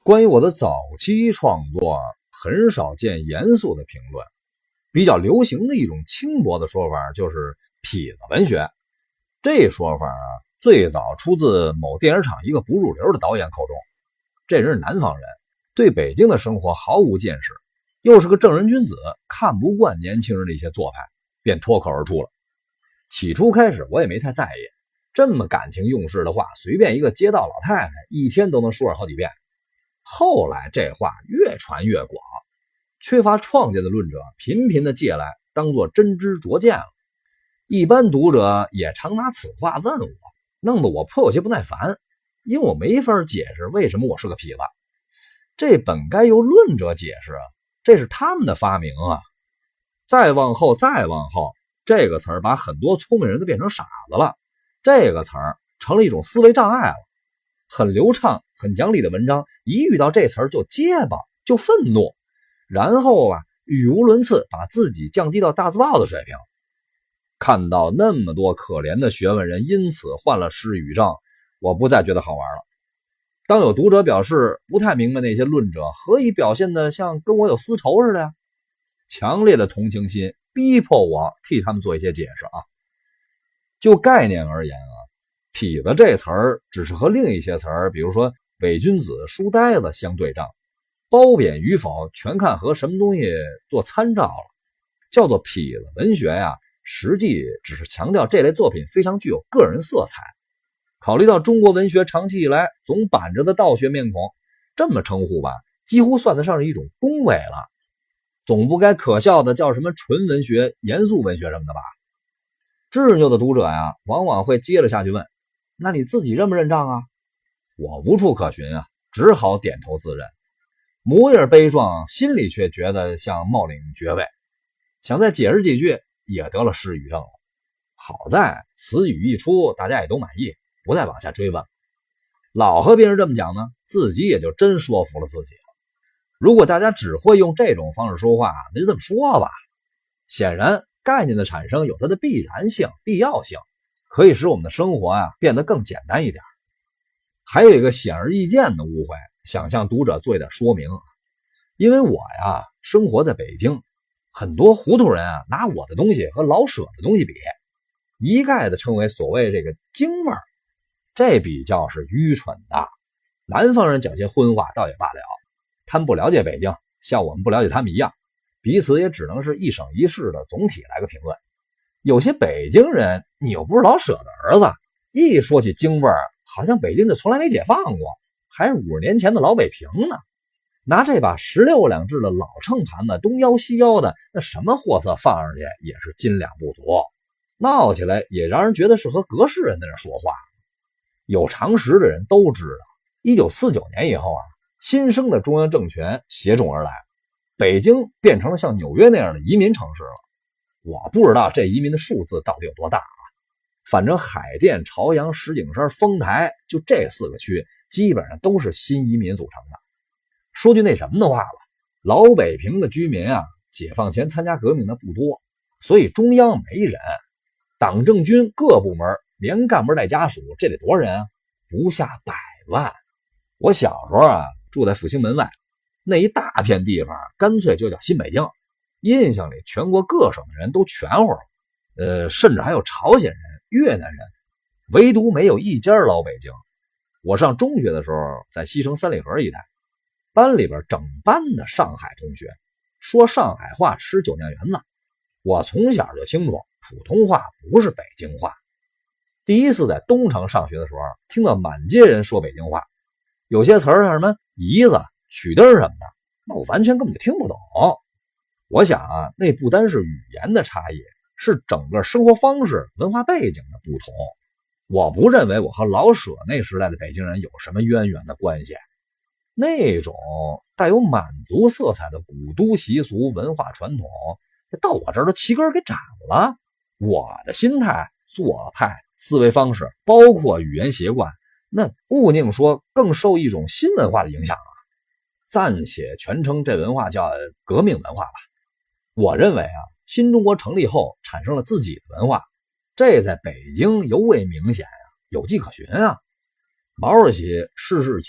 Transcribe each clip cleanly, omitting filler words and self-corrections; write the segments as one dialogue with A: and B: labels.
A: 关于我的早期创作，很少见严肃的评论。比较流行的一种轻薄的说法就是痞子文学。这说法最早出自某电影厂一个不入流的导演口中。这人是南方人，对北京的生活毫无见识，又是个正人君子，看不惯年轻人的一些做派，便脱口而出了。起初开始我也没太在意，这么感情用事的话，随便一个街道老太太一天都能说上好几遍。后来这话越传越广，缺乏创建的论者频频的借来当作真知灼见了。一般读者也常拿此话问我，弄得我颇有些不耐烦，因为我没法解释为什么我是个痞子。这本该由论者解释啊，这是他们的发明啊。再往后，这个词儿把很多聪明人都变成傻子了，这个词儿成了一种思维障碍了。很流畅很讲理的文章，一遇到这词儿就结巴，就愤怒，然后语无伦次，把自己降低到大字报的水平。看到那么多可怜的学问人因此患了失语症，我不再觉得好玩了。当有读者表示不太明白那些论者何以表现得像跟我有私仇似的呀，强烈的同情心逼迫我替他们做一些解释啊。就概念而言痞子这词儿只是和另一些词儿，比如说伪君子、书呆子相对仗，褒贬与否全看和什么东西做参照了。叫做痞子文学实际只是强调这类作品非常具有个人色彩。考虑到中国文学长期以来总板着的道学面孔，这么称呼几乎算得上是一种恭维了，总不该可笑的叫什么纯文学、严肃文学什么的吧。执拗的读者往往会接了下去问，那你自己认不认账啊？我无处可寻只好点头自认，模样悲壮，心里却觉得像冒领爵位，想再解释几句也得了失语症了。好在此语一出，大家也都满意，不再往下追问。老和别人这么讲呢，自己也就真说服了自己了。如果大家只会用这种方式说话，那就这么说吧。显然概念的产生有它的必然性、必要性，可以使我们的生活变得更简单一点。还有一个显而易见的误会，想向读者做一点说明。因为我生活在北京，很多糊涂人拿我的东西和老舍的东西比，一概的称为所谓这个京味儿。这比较是愚蠢的。南方人讲些荤话倒也罢了，他们不了解北京，像我们不了解他们一样，彼此也只能是一省一市的总体来个评论。有些北京人你又不是老舍的儿子，一说起京味儿，好像北京就从来没解放过，还是50年前的老北平呢。拿这把16两制的老秤盘子东摇西摇的，那什么货色放上去也是斤两不足，闹起来也让人觉得是和格式人在那说话。有常识的人都知道，1949年以后新生的中央政权携踵而来，北京变成了像纽约那样的移民城市了。我不知道这移民的数字到底有多大反正海淀、朝阳、石景山、丰台，就这4个区基本上都是新移民组成的。说句那什么的话吧，老北平的居民解放前参加革命的不多，所以中央没人，党政军各部门连干部带家属，这得多少人不下100万。我小时候住在复兴门外，那一大片地方干脆就叫新北京，印象里全国各省的人都全乎了，甚至还有朝鲜人、越南人，唯独没有一家老北京。我上中学的时候在西城三里河一带，班里边整班的上海同学，说上海话吃酒酿圆子。我从小就清楚普通话不是北京话。第一次在东城上学的时候，听到满街人说北京话，有些词儿像什么姨子、曲墩什么的，那我完全根本就听不懂。我想那不单是语言的差异，是整个生活方式、文化背景的不同。我不认为我和老舍那时代的北京人有什么渊源的关系。那种带有满族色彩的古都习俗、文化传统，到我这儿都齐根给斩了。我的心态、做派、思维方式，包括语言习惯，那勿宁说更受一种新文化的影响暂且全称这文化叫革命文化吧。我认为新中国成立后产生了自己的文化，这在北京尤为明显有迹可循毛主席逝世前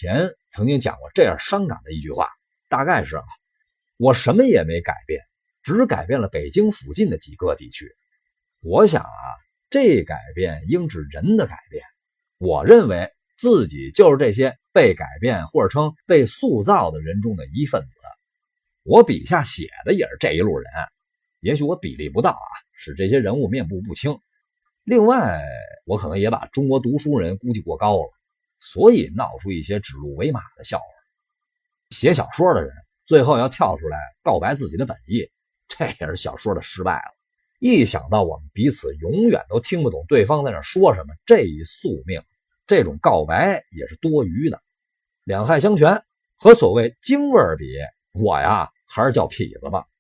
A: 曾经讲过这样伤感的一句话，大概是我什么也没改变，只改变了北京附近的几个地区。我想这改变应指人的改变。我认为自己就是这些被改变或者称被塑造的人中的一份子。我笔下写的也是这一路人，也许我比例不到使这些人物面部不清。另外，我可能也把中国读书人估计过高了，所以闹出一些指鹿为马的笑话。写小说的人最后要跳出来告白自己的本意，这也是小说的失败了。一想到我们彼此永远都听不懂对方在那说什么，这一宿命，这种告白也是多余的。两害相权，和所谓京味儿比，我还是叫痞子吧。